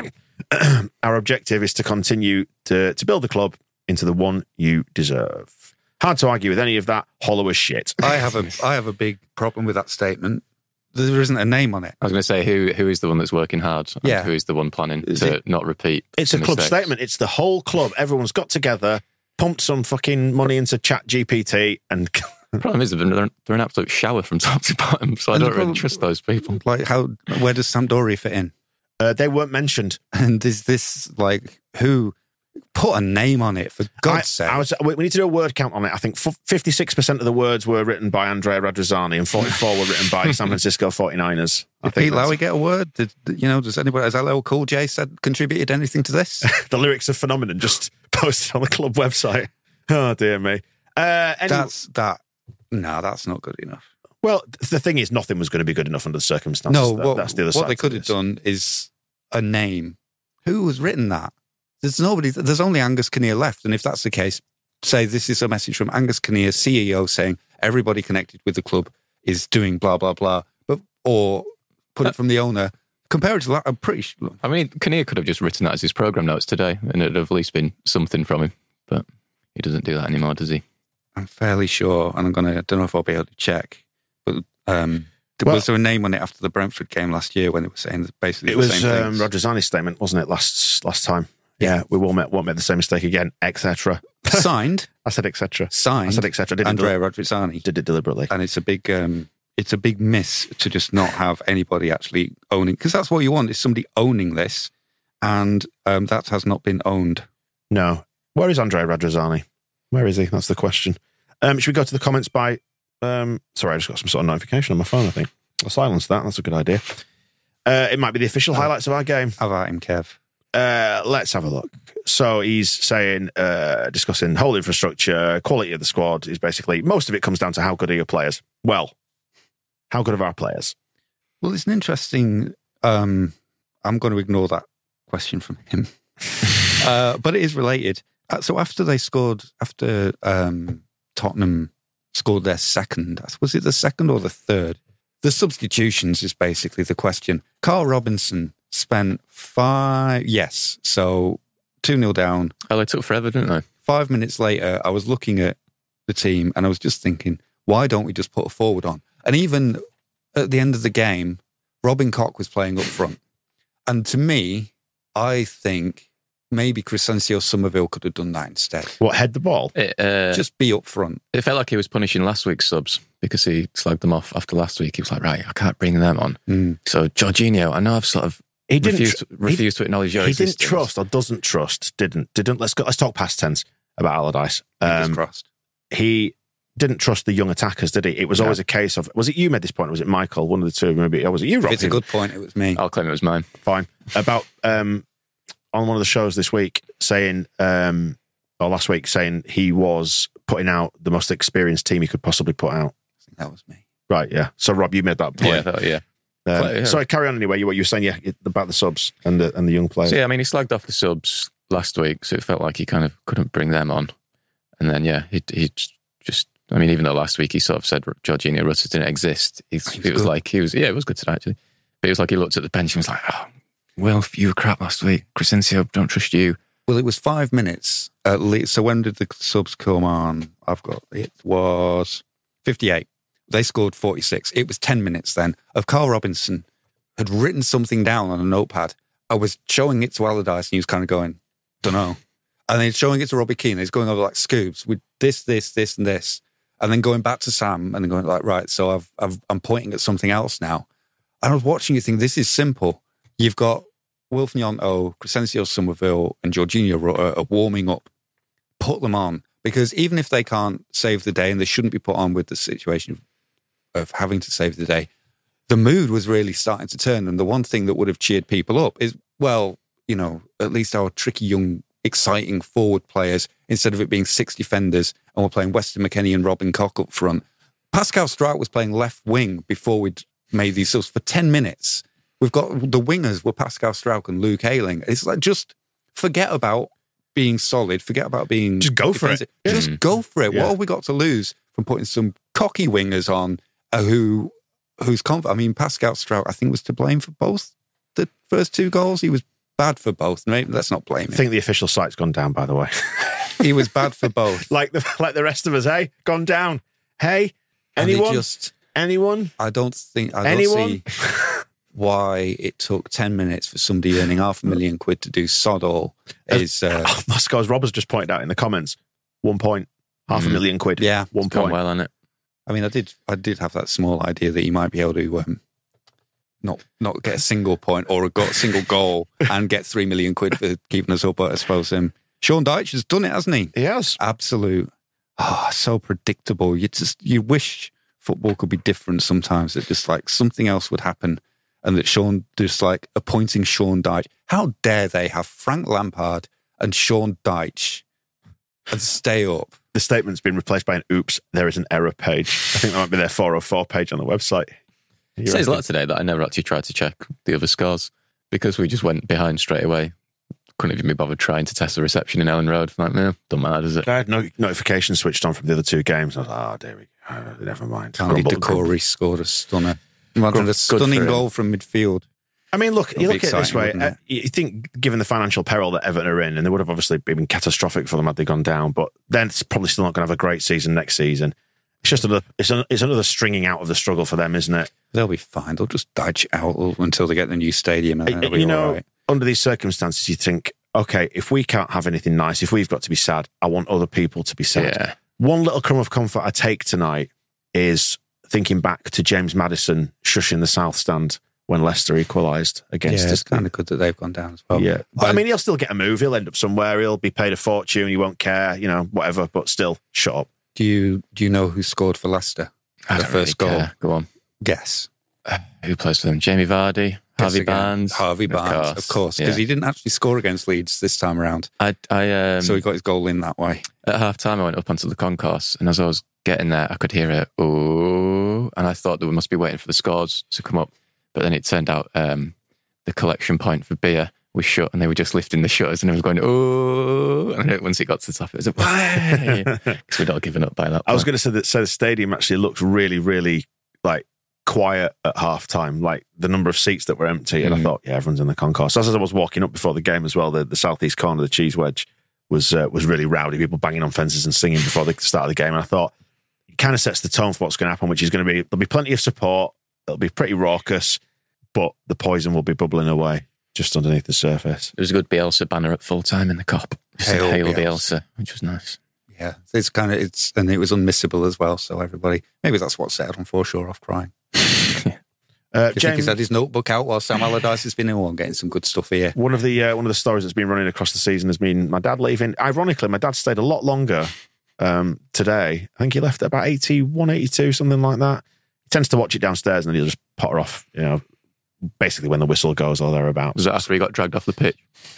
Our objective is to continue to, to build the club into the one you deserve. Hard to argue with any of that. Hollow as shit. I have a I have a big problem with that statement. There isn't a name on it. I was going to say, who who is the one that's working hard? And Yeah. who is the one planning Is to it- not repeat? It's a the club mistakes? statement. It's the whole club. Everyone's got together, pumped some fucking money into Chat G P T, and The problem is they're, they're an absolute shower from top to bottom, so I And the don't really problem- trust those people. Like, how? Where does Sampdoria fit in? uh, they weren't mentioned. And is this like who? Put a name on it, for God's I, sake. I was, we we need to do a word count on it. I think f- fifty-six percent of the words were written by Andrea Radrizzani and forty-four were written by San Francisco forty-niners. I Did think Pete that's- Lowy get a word? Did you know? Does anybody? Has L L Cool J said contributed anything to this? the lyrics of Phenomenon just posted on the club website. Oh, dear me. Uh, anyway, That's that. No, that's not good enough. well, the thing is, nothing was going to be good enough under the circumstances. No, That- what, that's the other side what they to could have this. done is a name. Who has written that? There's nobody. There's only Angus Kinnear left, and if that's the case, say this is a message from Angus Kinnear, C E O, saying everybody connected with the club is doing blah blah blah. But or put it from the owner. Compare it to that. I'm pretty sure. I mean, Kinnear could have just written that as his programme notes today, and it'd have at least been something from him. But he doesn't do that anymore, does he? I'm fairly sure, and I'm gonna. I don't know if I'll be able to check, but um, Well- was there a name on it after the Brentford game last year when they were saying basically It the was same um, things? Radrizzani's statement, wasn't it, last last time? Yeah, we won't make, won't make the same mistake again, et cetera. Signed, I said et cetera. I signed. said et cetera. Did, Andrea it, Radrizzani, did it deliberately. and it's a big, um, it's a big miss to just not have anybody actually owning, because that's what you want is somebody owning this, and um, that has not been owned. No. Where is Andrea Radrizzani? Where is he? That's the question. Um, should we go to the comments by... Um, sorry, I just got some sort of notification on my phone, I think. I'll silence that. That's a good idea. Uh, it might be the official highlights of our game. Have at him, Kev. Uh, let's have a look. So he's saying, uh, discussing whole infrastructure, quality of the squad is basically, most of it comes down to how good are your players. Well, how good are our players? Well, it's an interesting, um, I'm going to ignore that question from him. uh, but it is related. Uh, so after they scored, after um, Tottenham scored their second, was it the second or the third? The substitutions is basically the question. Carl Robinson spent five, yes, so two nil down. Oh, they took forever, didn't they? Five minutes later, I was looking at the team and I was just thinking, why don't we just put a forward on? And even at the end of the game, Robin Koch was playing up front. And to me, I think maybe Crescencio Somerville could have done that instead. What, head the ball? It, uh, Just be up front. It felt like he was punishing last week's subs because he slagged them off after last week. He was like, right, I can't bring them on. Mm. So Jorginho, I know I've sort of He didn't refused, tr- refused he, to acknowledge your He existence. didn't trust or doesn't trust, didn't, didn't, let's go, let's talk past tense about Allardyce. Fingers Um, crossed. he didn't trust the young attackers, did he? It was No. always a case of, was it you made this point or was it Michael? One of the two, maybe. Or was it you, Rob? If it's a good point, it was me. I'll claim it was mine. Fine. About, um, on one of the shows this week, saying, um, or last week, saying he was putting out the most experienced team he could possibly put out. I think that was me. Right, yeah. So, Rob, you made that point. Yeah, I thought, yeah. Um, Quite, yeah. Sorry, carry on anyway. You, what you were saying, yeah, about the subs and the, and the young players. So, yeah, I mean, he slagged off the subs last week, so it felt like he kind of couldn't bring them on. And then, yeah, he he just, I mean, even though last week he sort of said Jorginho Rutter didn't exist, he, was it was good. like, he was, yeah, it was good today, actually. But it was like he looked at the bench and was like, oh, Will, you were crap last week. Crescencio, don't trust you. Well, it was five minutes at least. So when did the subs come on? I've got, it was fifty-eight. They scored forty-six. It was ten minutes then of Carl Robinson had written something down on a notepad. I was showing it to Allardyce and he was kind of going, don't know. And then showing it to Robbie Keane. He's going over like scoops with this, this, this, and this. And then going back to Sam and then going like, right, so I've, I've, I'm pointing at something else now. And I was watching you think, this is simple. You've got Wilf Gnonto, Crescencio Somerville and Jorginho Rutter are warming up. Put them on. Because even if they can't save the day, and they shouldn't be put on with the situation of, of having to save the day, the mood was really starting to turn. And the one thing that would have cheered people up is, well, you know, at least our tricky young, exciting forward players, instead of it being six defenders, and we're playing Weston McKennie and Robin Koch up front. Pascal Strout was playing left wing before we'd made these subs for ten minutes. We've got the wingers were Pascal Strout and Luke Ayling. It's like, just forget about being solid. Forget about being... Just go for defensive. it. Just go for it. Yeah. What have we got to lose from putting some cocky wingers on uh, who who's confident? I mean, Pascal Strout, I think, was to blame for both the first two goals. He was bad for both. Maybe let's not blame him. I think the official site's gone down, by the way. He was bad for both. like the like the rest of us, hey? Gone down. Hey? And they Anyone? just... Anyone? I don't think... I don't Anyone? see why it took ten minutes for somebody earning half a million quid to do sod all is... Uh, Oh, Moscow, as Rob has just pointed out in the comments, one point, half a Mm. million quid. Yeah. One It's gone point. well, hasn't it? I mean, I did I did have that small idea that he might be able to um, not not get a single point or a go- single goal and get three million quid for keeping us up, but I suppose um, Sean Dyche has done it, hasn't he? He has. Absolute. Oh, so predictable. You just you wish football could be different sometimes, that just like something else would happen and that Sean, just like appointing Sean Dyche. How dare they have Frank Lampard and Sean Dyche and stay up? The statement's been replaced by an oops, there is an error page. I think that might be their four oh four page on the website. It says a lot today that I never actually tried to check the other scores because we just went behind straight away. Couldn't even be bothered trying to test the reception in Ellen Road. Like, no, don't matter, does it? I had no notifications switched on from the other two games. I was like, oh, there we go. Oh, never mind. Andy Grumble, grumble. Decore scored a stunner. Imagine Good- a good stunning for him. goal from midfield. I mean, look, It'll you be look at it this way. exciting, wouldn't Uh, you think, given the financial peril that Everton are in, and they would have obviously been catastrophic for them had they gone down, but then it's probably still not going to have a great season next season. It's just another, it's, an, it's another stringing out of the struggle for them, isn't it? They'll be fine. They'll just dodge out until they get the new stadium. And then Uh, they'll be you know, all right. under these circumstances, you think, okay, if we can't have anything nice, if we've got to be sad, I want other people to be sad. Yeah. One little crumb of comfort I take tonight is thinking back to James Maddison shushing the South Stand when Leicester equalised against Yeah, us. it's kind of good that they've gone down as well. Yeah. But I I- mean, he'll still get a move. He'll end up somewhere. He'll be paid a fortune. He won't care, you know, whatever, but still, shut up. Do you do you know who scored for Leicester? I The don't first really goal. care. Go on. Guess. Who plays for them? Jamie Vardy. Harvey again. Barnes. Harvey Barnes, of course, because yeah. he didn't actually score against Leeds this time around. I, I, um, so he got his goal in that way. At half time, I went up onto the concourse, and as I was getting there, I could hear a oh, and I thought that we must be waiting for the scores to come up. But then it turned out um, the collection point for beer was shut, and they were just lifting the shutters, and I was going oh, and then once it got to the top, it was a because we'd all given up by that point. I was going to say that so the stadium actually looked really, really like quiet at half time, like the number of seats that were empty, and mm. I thought, yeah, everyone's in the concourse. As I was walking up before the game as well, the, the southeast corner, the Cheese Wedge, was uh, was really rowdy. People banging on fences and singing before the start of the game, and I thought it kind of sets the tone for what's going to happen, which is going to be there'll be plenty of support. It'll be pretty raucous, but the poison will be bubbling away just underneath the surface. There was a good Bielsa banner at full time in the Kop. Hail, Hail Bielsa. Bielsa, which was nice. Yeah, it's kind of it's and it was unmissable as well. So everybody, maybe that's what set on Forshaw off crying. Uh, James, he's had his notebook out while Sam Allardyce has been in one, getting some good stuff here. One of the uh, one of the stories that's been running across the season has been my dad leaving. Ironically, my dad stayed a lot longer um, today. I think he left at about eighty-one, eighty-two, something like that. He tends to watch it downstairs and then he'll just potter off, you know, basically when the whistle goes or thereabouts. Was that after he got dragged off the pitch?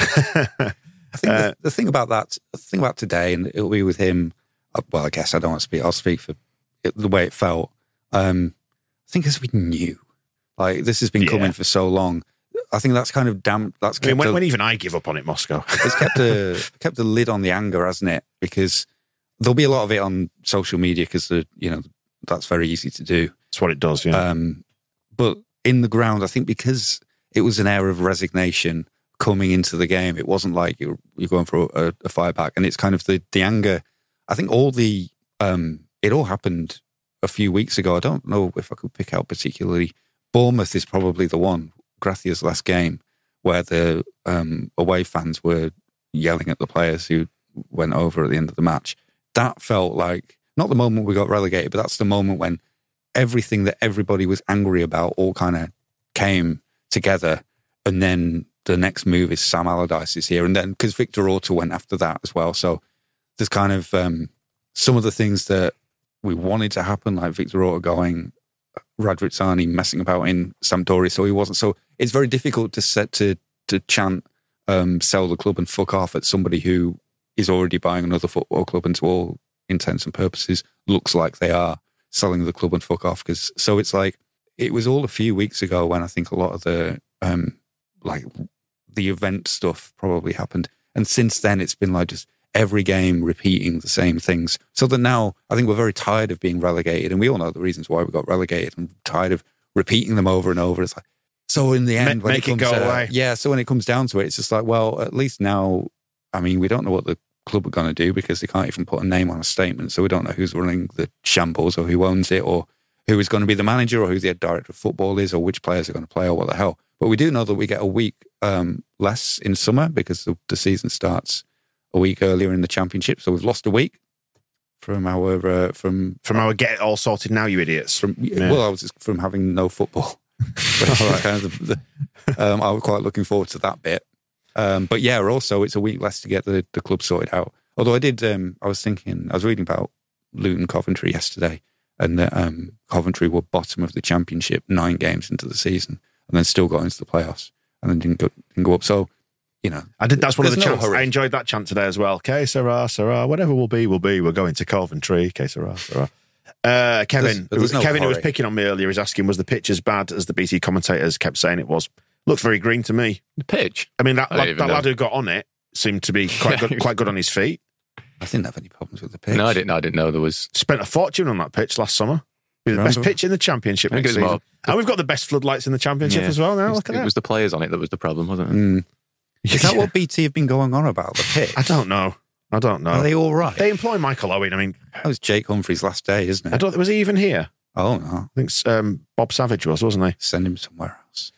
I think uh, the, the thing about that, the thing about today, and it'll be with him, well, I guess I don't want to speak, I'll speak for it, the way it felt. Um, I think as we knew, like this has been yeah. coming for so long. I think that's kind of damn. That's I mean, when, a, when even I give up on it, Moscow. It's kept a kept a lid on the anger, hasn't it? Because there'll be a lot of it on social media because you know that's very easy to do. That's what it does, yeah. Um, but in the ground, I think because it was an air of resignation coming into the game, it wasn't like you're, you're going for a, a fire back, and it's kind of the the anger. I think all the um, it all happened a few weeks ago. I don't know if I could pick out particularly. Bournemouth is probably the one, Gracia's last game, where the um, away fans were yelling at the players who went over at the end of the match. That felt like, not the moment we got relegated, but that's the moment when everything that everybody was angry about all kind of came together. And then the next move is Sam Allardyce is here. And then, because Victor Orta went after that as well. So there's kind of um, some of the things that we wanted to happen, like Victor Orta going, Radrizzani messing about in Sampdoria, so he wasn't. So it's very difficult to set to to chant um, "sell the club and fuck off" at somebody who is already buying another football club, and to all intents and purposes looks like they are selling the club and fuck off. Because so it's like it was all a few weeks ago when I think a lot of the um, like the event stuff probably happened, and since then it's been like just every game repeating the same things. So that now I think we're very tired of being relegated, and we all know the reasons why we got relegated, and tired of repeating them over and over. It's like, so in the end, make, when make it, comes, it go uh, away. Yeah, so when it comes down to it, it's just like, well, at least now, I mean, we don't know what the club are going to do because they can't even put a name on a statement. So we don't know who's running the shambles or who owns it or who is going to be the manager or who the director of football is or which players are going to play or what the hell. But we do know that we get a week um, less in summer because the, the season starts a week earlier in the championship, so we've lost a week from our uh, from from our get it all sorted now, you idiots. From yeah. well, I was just from having no football. Right. Kind of the, the, um, I was quite looking forward to that bit. Um, but yeah, also it's a week less to get the, the club sorted out. Although I did, um, I was thinking, I was reading about Luton Coventry yesterday, and that um, Coventry were bottom of the championship nine games into the season, and then still got into the playoffs, and then didn't go didn't go up. So. You know, I did. That's one of the no chants. hurry. I enjoyed that chant today as well. Que sera, sera, whatever will be, will be. We're going to Coventry. Que sera, sera. Uh, Kevin, there's, there's no Kevin, who was hurry. picking on me earlier, is asking, was the pitch as bad as the B T commentators kept saying it was? Looks very green to me. The pitch? I mean, that, I lad, that lad who got on it seemed to be quite good, quite good on his feet. I didn't have any problems with the pitch. No, I didn't. I didn't know there was. Spent a fortune on that pitch last summer. It was the best pitch in the championship I think next it was season. more- And we've got the best floodlights in the championship Yeah. as well now. It was, Look at it that. was the players on it that was the problem, wasn't it? Mm. Is that Yeah. what B T have been going on about, the pitch? I don't know. I don't know. Are they all right? They employ Michael Owen. I mean, That was Jake Humphrey's last day, isn't I it? don't. Was he even here? Oh, no. I think um, Bob Savage was, wasn't he? Send him somewhere else.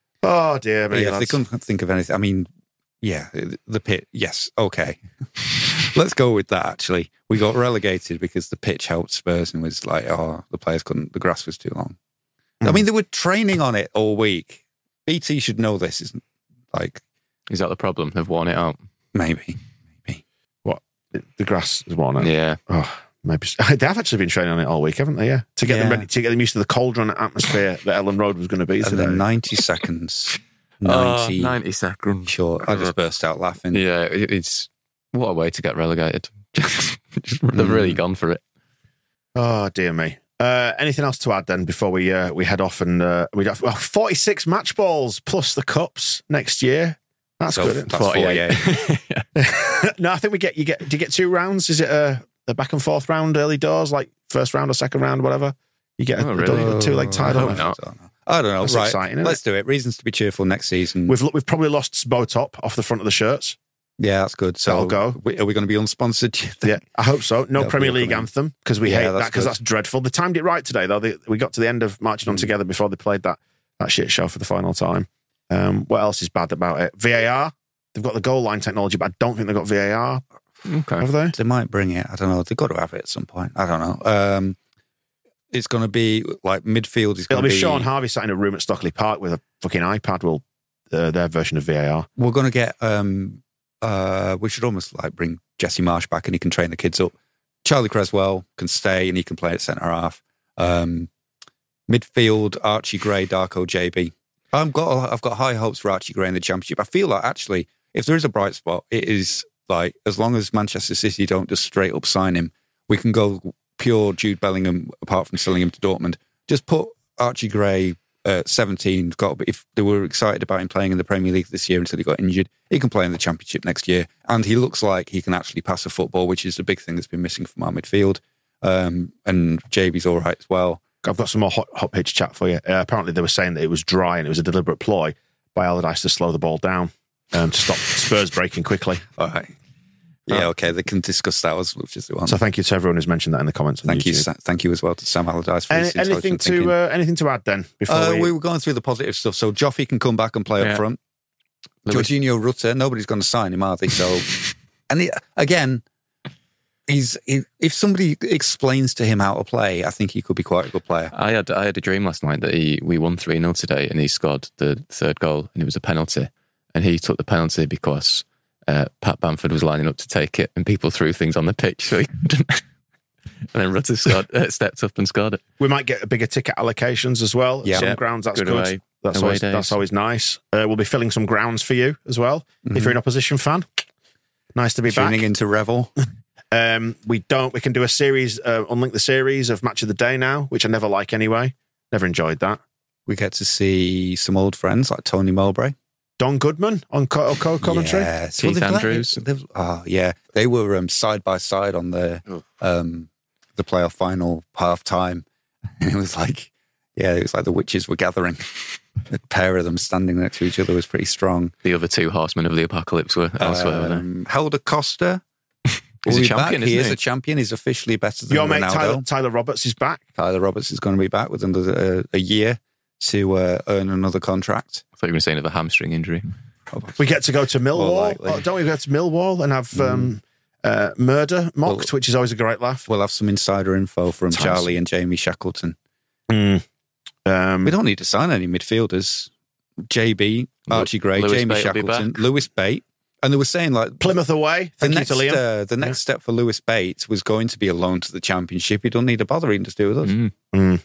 Oh dear me. Yeah, if they that's- couldn't think of anything. I mean, yeah, the pit, yes, okay. Let's go with that, actually. We got relegated because the pitch helped Spurs and was like, oh, the players couldn't, the grass was too long. Mm. I mean, they were training on it all week. B T should know this, isn't like, Is that the problem? They've worn it out. maybe, maybe. What? The grass is worn out. Yeah. Oh, maybe they have actually been training on it all week, haven't they? Yeah, to get Yeah. them ready, to get them used to the cauldron atmosphere that Ellen Road was going to be And today. then ninety seconds. Oh, ninety, ninety seconds. Sure. I just burst out laughing. Yeah, it- it's what a way to get relegated. Just- just- They've Mm. really gone for it. Oh dear me. Uh, anything else to add then before we uh, we head off and uh, we well, forty-six match balls plus the cups next year. That's So good. that's forty-eight. No, I think we get you get. Do you get two rounds? Is it a, a back and forth round, early doors, like first round or second round, whatever? You get a, Oh, really? a two leg tie. I don't hope you? not. I don't know. I don't know. That's right. exciting, isn't Let's do it. Reasons to be cheerful next season. We've we've probably lost Botop off the front of the shirts. yeah, that's good. So That'll go. we- Are we going to be unsponsored? do you think? Yeah, I hope so. No That'll Premier be League upcoming. anthem because we Yeah, hate that's that because good. that's dreadful. They timed it right today though. They, we got to the end of marching on Mm. together before they played that that shit show for the final time. Um, what else is bad about it? V A R. They've got the goal line technology, but I don't think they've got V A R. Okay. Have they? They might bring it. I don't know. They've got to have it at some point. I don't know. Um, it's going to be like midfield is It'll going to be, be. Sean Harvey sat in a room at Stockley Park with a fucking iPad. Will uh, their version of V A R? We're going to get. Um, uh, we should almost like bring Jesse Marsh back, and he can train the kids up. Charlie Creswell can stay, and he can play at centre half. Um, midfield, Archie Gray, Darko, J B. I've got. I've got high hopes for Archie Gray in the Championship. I feel like actually, if there is a bright spot, it is like as long as Manchester City don't just straight up sign him, we can go pure Jude Bellingham. Apart from selling him to Dortmund, just put Archie Gray. Uh, seventeen, got. But if they were excited about him playing in the Premier League this year until he got injured, he can play in the Championship next year, and he looks like he can actually pass a football, which is the big thing that's been missing from our midfield. Um, and J B's all right as well. I've got some more hot, hot pitch chat for you. Uh, apparently, they were saying that it was dry and it was a deliberate ploy by Allardyce to slow the ball down um, to stop Spurs breaking quickly. All right. Yeah, okay, they can discuss that as much as they want. So thank you to everyone who's mentioned that in the comments. On Thank you, YouTube. Sa- thank you as well to Sam Allardyce for Any, his anything intelligent to thinking. uh, anything to add then? Before Uh, we, we were going through the positive stuff. So Joffy can come back and play Yeah. up front. Lewis- Jorginho Rutter, nobody's going to sign him, are they? So, and he, again, he's he, if somebody explains to him how to play, I think he could be quite a good player. I had I had a dream last night that he we won three nil today and he scored the third goal and it was a penalty. And he took the penalty because uh, Pat Bamford was lining up to take it and people threw things on the pitch so he couldn't. And then Rutter scored, uh, stepped up and scored it. we might get bigger ticket allocations as well. Yeah. Some Yeah. grounds, that's Good good. away- that's, away always, days. that's always nice. Uh, we'll be filling some grounds for you as well. If you're an opposition fan, nice to be Tuning back. into Revel. Um, we don't. We can do a series, uh, unlink the series of Match of the Day now, which I never like anyway. Never enjoyed that. We get to see some old friends like Tony Mowbray. Don Goodman on co- co-commentary. Yes. Keith they've let- Andrews. they've- oh, yeah. They were um, side by side on the Oh. um, the playoff final half time. And it was like, yeah, it was like the witches were gathering. The pair of them standing next to each other was pretty strong. The other two horsemen of the apocalypse were elsewhere. weren't Um, Helder Costa. He's will a be champion, back. He isn't is he? a champion. He's officially better than Your mate Ronaldo. Tyler, Tyler Roberts is back. Tyler Roberts is going to be back with another uh, a year to uh, earn another contract. I thought you were saying of a hamstring injury. We get to go to Millwall. likely. Oh, don't we go to Millwall and have um, uh, murder mocked, which is always a great laugh. We'll have some insider info from Times. Charlie and Jamie Shackleton. Um, We don't need to sign any midfielders. J B, Archie Gray, Lewis Jamie Bate will be Shackleton, back. Lewis Bate. And they were saying like Plymouth away. the Thank you next, to Liam. uh, the next step for Lewis Bates was going to be a loan to the Championship. He don't need to bother. He can just do it with us. Mm. Mm.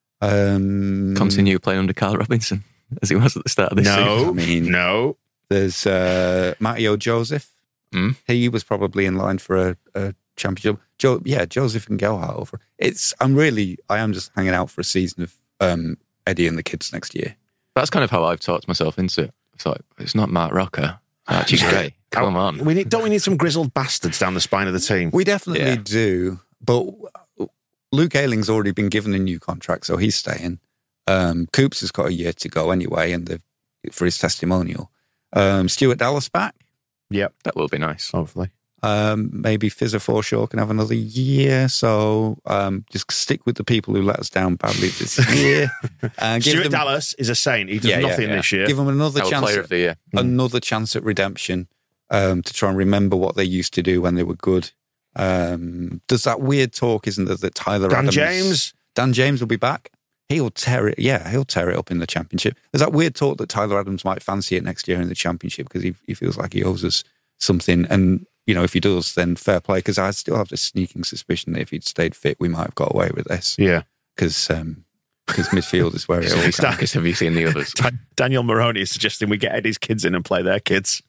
Um, Continue playing under Carl Robinson as he was at the start of this season. No, I mean- no. There's uh, Matteo Joseph. Mm. He was probably in line for a, a championship. Jo- yeah, Joseph and Gelhardt over. It's. I'm really. I am just hanging out for a season of um, Eddie and the kids next year. That's kind of how I've talked myself into it. It's like, it's not Mark Rocker. It's Archie Gray. Come on. We need, don't we need some grizzled bastards down the spine of the team? We definitely Yeah. do. But Luke Ayling's already been given a new contract, so he's staying. Um, Coops has got a year to go anyway, and they've- for his testimonial. Um, Stuart Dallas back. Yep, That will be nice. hopefully. Um, maybe Fizzer Forshaw can have another year. So um, just stick with the people who let us down badly this year. And give Stuart them, Dallas is a saint. He does Yeah, yeah, nothing yeah. this year. give them another Our chance. player of the year. Another chance at redemption um, to try and remember what they used to do when they were good. Um, there's that weird talk, isn't there, that Tyler Dan Adams... James. Dan James will be back. He'll tear it. Yeah, he'll tear it up in the Championship. There's that weird talk that Tyler Adams might fancy it next year in the Championship because he, he feels like he owes us something. And you know, if he does, then fair play. Because I still have this sneaking suspicion that if he'd stayed fit, we might have got away with this. Yeah. Because um, because midfield is where it all Because comes. have you seen the others? Daniel Maroney is suggesting we get Eddie's kids in and play their kids.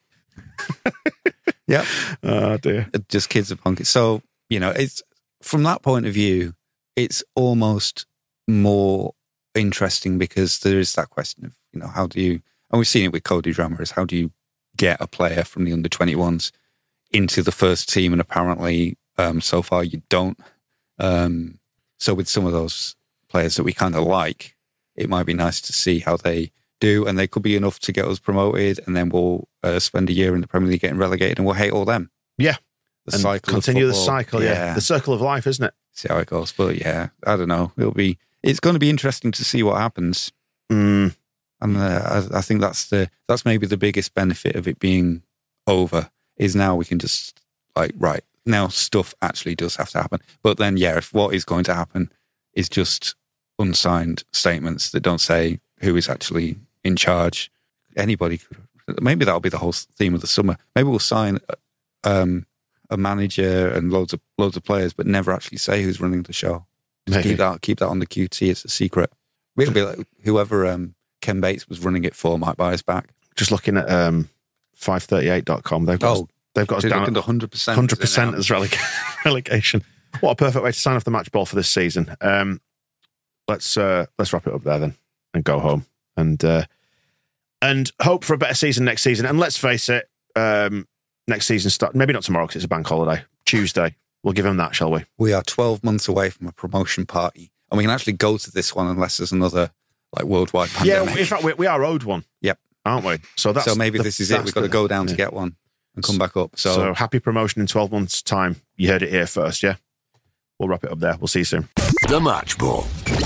Yep. Oh, dear. Just kids are punky. So, you know, it's from that point of view, it's almost more interesting because there is that question of, you know, how do you, and we've seen it with Cody Drammer, is how do you get a player from the under twenty-ones into the first team? And apparently, um, so far you don't. Um, so with some of those players that we kind of like, it might be nice to see how they do, and they could be enough to get us promoted, and then we'll uh, spend a year in the Premier League getting relegated, and we'll hate all them. Yeah. The and cycle continue of the football. cycle, yeah. yeah. The circle of life, isn't it? See how it goes. But yeah, I don't know. It'll be, it's going to be interesting to see what happens. Mm. And uh, I, I think that's the, that's maybe the biggest benefit of it being over, is now we can just like, right, now stuff actually does have to happen. But then, yeah, if what is going to happen is just unsigned statements that don't say who is actually in charge, anybody could, maybe that'll be the whole theme of the summer. Maybe we'll sign um, a manager and loads of loads of players, but never actually say who's running the show. Just Maybe. keep that keep that on the Q T. It's a secret. It'll be like whoever um, Ken Bates was running it for might buy us back. Just looking at um, five thirty-eight dot com, they've got, Oh, us, they've got us They're down looking at at one hundred percent. one hundred percent as releg- relegation. What a perfect way to sign off the match ball for this season. Um, let's uh, let's wrap it up there then and go home and uh, and hope for a better season next season. And let's face it, um, next season start maybe not tomorrow because it's a bank holiday. Tuesday, we'll give him that, shall we? We are twelve months away from a promotion party, and we can actually go to this one unless there's another like worldwide pandemic. Yeah, in fact, we, we are owed one. Yep. Aren't we? So that's so maybe the- this is it. that's We've got to the- go down to yeah. get one and come back up. So, So happy promotion in twelve months' time. You heard it here first, yeah? We'll wrap it up there. We'll see you soon. The Match Ball.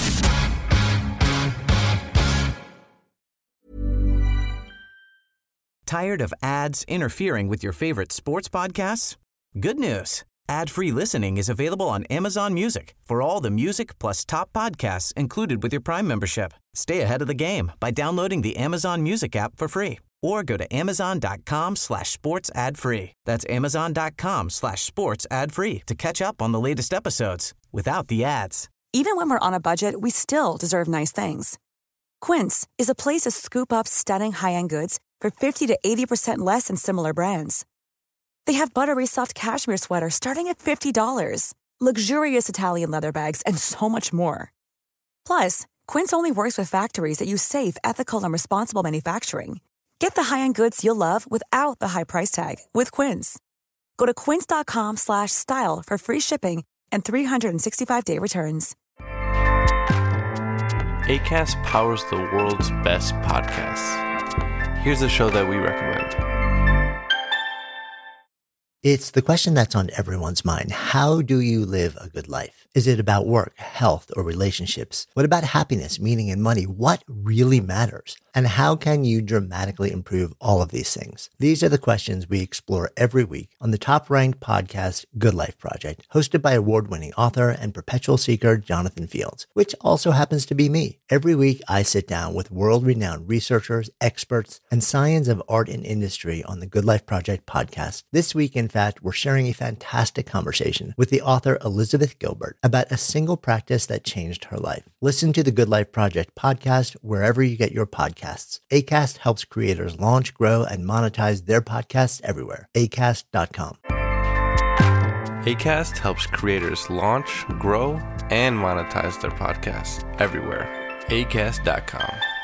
Tired of ads interfering with your favorite sports podcasts? Good news. Ad-free listening is available on Amazon Music for all the music plus top podcasts included with your Prime membership. Stay ahead of the game by downloading the Amazon Music app for free or go to amazon.com slash sports ad free. That's amazon.com slash sports ad free to catch up on the latest episodes without the ads. Even when we're on a budget, we still deserve nice things. Quince is a place to scoop up stunning high-end goods for fifty to eighty percent less than similar brands. They have buttery soft cashmere sweaters starting at fifty dollars, luxurious Italian leather bags, and so much more. Plus, Quince only works with factories that use safe, ethical, and responsible manufacturing. Get the high-end goods you'll love without the high price tag with Quince. Go to quince.com slash style for free shipping and three sixty-five day returns. Acast powers the world's best podcasts. Here's a show that we recommend. It's the question that's on everyone's mind. How do you live a good life? Is it about work, health, or relationships? What about happiness, meaning, and money? What really matters? And how can you dramatically improve all of these things? These are the questions we explore every week on the top-ranked podcast, Good Life Project, hosted by award-winning author and perpetual seeker Jonathan Fields, which also happens to be me. Every week, I sit down with world-renowned researchers, experts, and science of art and industry on the Good Life Project podcast. This week, in fact, we're sharing a fantastic conversation with the author Elizabeth Gilbert about a single practice that changed her life. Listen to the Good Life Project podcast wherever you get your podcasts. Acast helps creators launch, grow, and monetize their podcasts everywhere. acast dot com. Acast helps creators launch, grow, and monetize their podcasts everywhere. acast dot com.